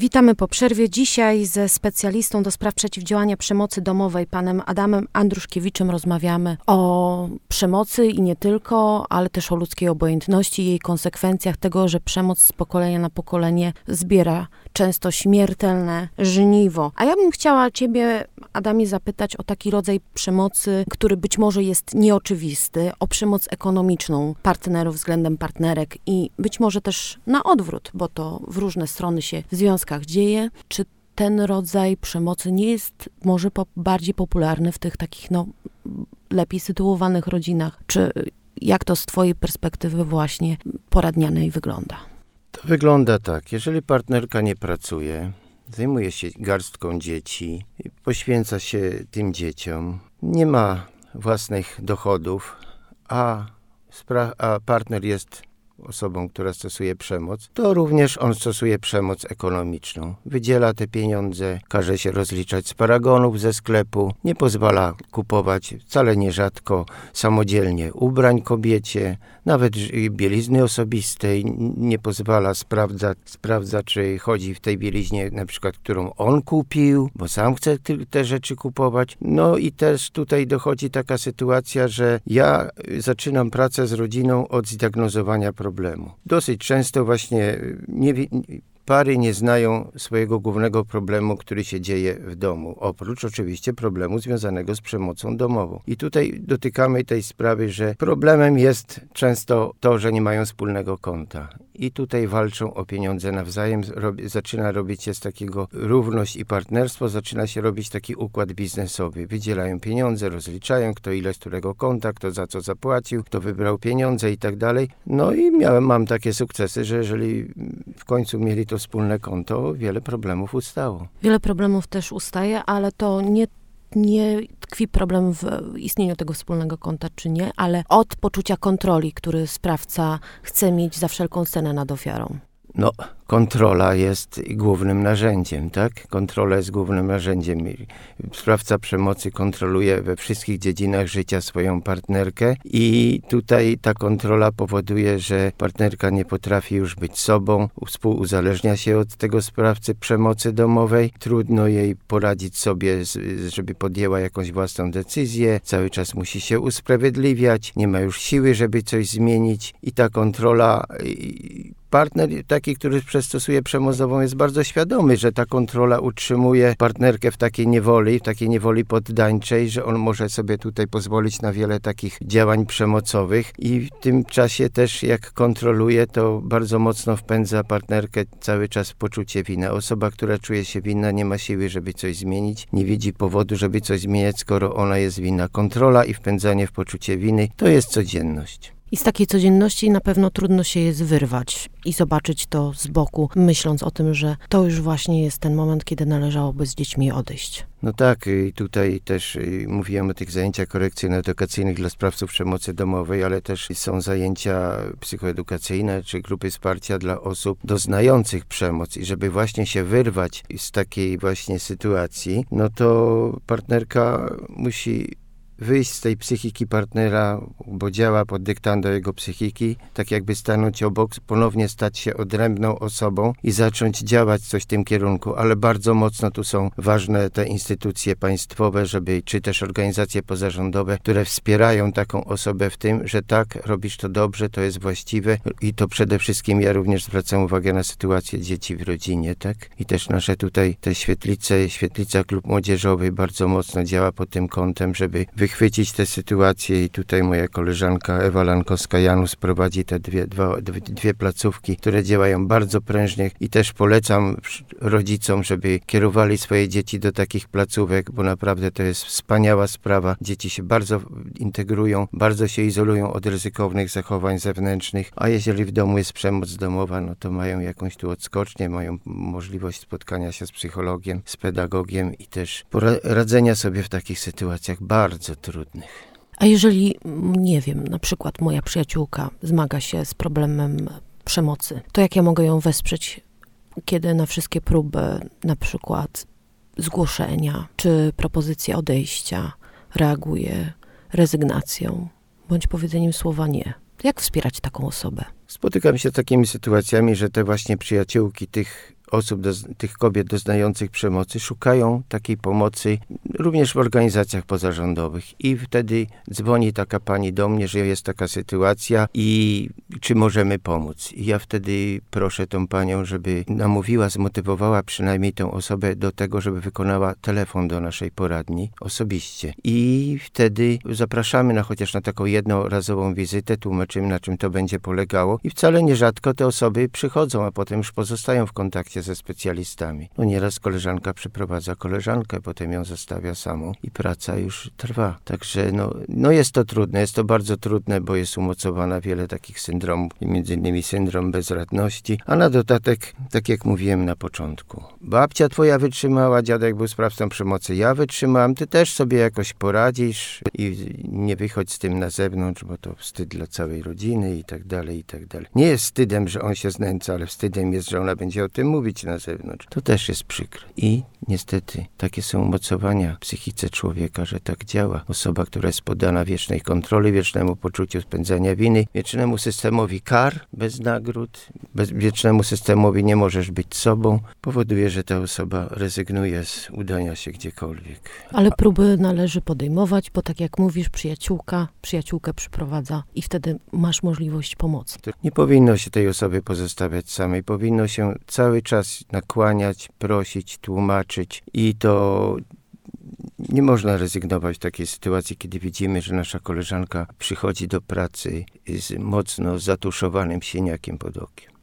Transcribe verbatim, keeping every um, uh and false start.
Witamy po przerwie. Dzisiaj ze specjalistą do spraw przeciwdziałania przemocy domowej, panem Adamem Andruszkiewiczem, rozmawiamy o przemocy i nie tylko, ale też o ludzkiej obojętności, jej konsekwencjach, tego, że przemoc z pokolenia na pokolenie zbiera często śmiertelne żniwo. A ja bym chciała ciebie, Adamie, zapytać o taki rodzaj przemocy, który być może jest nieoczywisty, o przemoc ekonomiczną partnerów względem partnerek i być może też na odwrót, bo to w różne strony się w związkach dzieje. Czy ten rodzaj przemocy nie jest może po, bardziej popularny w tych takich, no, lepiej sytuowanych rodzinach? Czy jak to z twojej perspektywy właśnie poradnianej wygląda? To wygląda tak, jeżeli partnerka nie pracuje, zajmuje się garstką dzieci, poświęca się tym dzieciom, nie ma własnych dochodów, a, spra- a partner jest osobą, która stosuje przemoc, to również on stosuje przemoc ekonomiczną. Wydziela te pieniądze, każe się rozliczać z paragonów ze sklepu, nie pozwala kupować wcale nierzadko samodzielnie ubrań kobiecie, nawet bielizny osobistej, nie pozwala, sprawdza, sprawdza, czy chodzi w tej bieliźnie, na przykład, którą on kupił, bo sam chce te rzeczy kupować. No i też tutaj dochodzi taka sytuacja, że ja zaczynam pracę z rodziną od zdiagnozowania problemu. Dosyć często właśnie nie, pary nie znają swojego głównego problemu, który się dzieje w domu, oprócz oczywiście problemu związanego z przemocą domową. I tutaj dotykamy tej sprawy, że problemem jest często to, że nie mają wspólnego konta. I tutaj walczą o pieniądze nawzajem, rob, zaczyna robić się z takiego równość i partnerstwo, zaczyna się robić taki układ biznesowy. Wydzielają pieniądze, rozliczają, kto ile z którego konta, kto za co zapłacił, kto wybrał pieniądze i tak dalej. No i miałem, mam takie sukcesy, że jeżeli w końcu mieli to wspólne konto, wiele problemów ustało. Wiele problemów też ustaje, ale to nie nie tkwi problem w istnieniu tego wspólnego konta, czy nie, ale od poczucia kontroli, który sprawca chce mieć za wszelką cenę nad ofiarą. No, kontrola jest głównym narzędziem, tak? Kontrola jest głównym narzędziem. Sprawca przemocy kontroluje we wszystkich dziedzinach życia swoją partnerkę i tutaj ta kontrola powoduje, że partnerka nie potrafi już być sobą, współuzależnia się od tego sprawcy przemocy domowej. Trudno jej poradzić sobie, żeby podjęła jakąś własną decyzję. Cały czas musi się usprawiedliwiać, nie ma już siły, żeby coś zmienić i ta kontrola... Partner taki, który stosuje przemoc domową, jest bardzo świadomy, że ta kontrola utrzymuje partnerkę w takiej niewoli, w takiej niewoli poddańczej, że on może sobie tutaj pozwolić na wiele takich działań przemocowych i w tym czasie też jak kontroluje, to bardzo mocno wpędza partnerkę cały czas w poczucie winy. Osoba, która czuje się winna, nie ma siły, żeby coś zmienić, nie widzi powodu, żeby coś zmieniać, skoro ona jest winna. Kontrola i wpędzanie w poczucie winy to jest codzienność. I z takiej codzienności na pewno trudno się jest wyrwać i zobaczyć to z boku, myśląc o tym, że to już właśnie jest ten moment, kiedy należałoby z dziećmi odejść. No tak, i tutaj też mówiłem o tych zajęciach korekcyjno-edukacyjnych dla sprawców przemocy domowej, ale też są zajęcia psychoedukacyjne czy grupy wsparcia dla osób doznających przemoc i żeby właśnie się wyrwać z takiej właśnie sytuacji, no to partnerka musi wyjść z tej psychiki partnera, bo działa pod dyktando jego psychiki, tak jakby stanąć obok, ponownie stać się odrębną osobą i zacząć działać coś w tym kierunku, ale bardzo mocno tu są ważne te instytucje państwowe, żeby, czy też organizacje pozarządowe, które wspierają taką osobę w tym, że tak, robisz to dobrze, to jest właściwe i to przede wszystkim ja również zwracam uwagę na sytuację dzieci w rodzinie, tak? I też nasze tutaj te świetlice, Świetlica Klub Młodzieżowy bardzo mocno działa pod tym kątem, żeby wychwycić tę sytuację i tutaj moja koleżanka Ewa Lankowska-Janus prowadzi te dwie, dwa, dwie placówki, które działają bardzo prężnie i też polecam rodzicom, żeby kierowali swoje dzieci do takich placówek, bo naprawdę to jest wspaniała sprawa. Dzieci się bardzo integrują, bardzo się izolują od ryzykownych zachowań zewnętrznych, a jeżeli w domu jest przemoc domowa, no to mają jakąś tu odskocznię, mają możliwość spotkania się z psychologiem, z pedagogiem i też poradzenia sobie w takich sytuacjach bardzo trudnych. A jeżeli, nie wiem, na przykład moja przyjaciółka zmaga się z problemem przemocy, to jak ja mogę ją wesprzeć, kiedy na wszystkie próby, na przykład zgłoszenia czy propozycje odejścia reaguje rezygnacją bądź powiedzeniem słowa nie? Jak wspierać taką osobę? Spotykam się z takimi sytuacjami, że te właśnie przyjaciółki tych osób, doz, tych kobiet doznających przemocy szukają takiej pomocy również w organizacjach pozarządowych. I wtedy dzwoni taka pani do mnie, że jest taka sytuacja i czy możemy pomóc. I ja wtedy proszę tą panią, żeby namówiła, zmotywowała przynajmniej tę osobę do tego, żeby wykonała telefon do naszej poradni osobiście. I wtedy zapraszamy na chociaż na taką jednorazową wizytę, tłumaczymy, na czym to będzie polegało. I wcale nierzadko te osoby przychodzą, a potem już pozostają w kontakcie ze specjalistami. No nieraz koleżanka przyprowadza koleżankę, potem ją zostawia samą i praca już trwa. Także no, no jest to trudne, jest to bardzo trudne, bo jest umocowana wiele takich syndromów, między innymi syndrom bezradności, a na dodatek, tak jak mówiłem na początku, babcia twoja wytrzymała, dziadek był sprawcą przemocy, ja wytrzymałam, ty też sobie jakoś poradzisz i nie wychodź z tym na zewnątrz, bo to wstyd dla całej rodziny i tak dalej, i tak dalej. Nie jest wstydem, że on się znęca, ale wstydem jest, że ona będzie o tym mówić na zewnątrz. To też jest przykre. I niestety takie są umocowania w psychice człowieka, że tak działa. Osoba, która jest poddana wiecznej kontroli, wiecznemu poczuciu spędzania winy, wiecznemu systemowi kar bez nagród, bez, wiecznemu systemowi nie możesz być sobą, powoduje, że ta osoba rezygnuje z udania się gdziekolwiek. Ale próby należy podejmować, bo tak jak mówisz, przyjaciółka, przyjaciółkę przyprowadza i wtedy masz możliwość pomocy. Nie powinno się tej osoby pozostawiać samej, powinno się cały czas nakłaniać, prosić, tłumaczyć i to nie można rezygnować w takiej sytuacji, kiedy widzimy, że nasza koleżanka przychodzi do pracy z mocno zatuszowanym siniakiem pod okiem.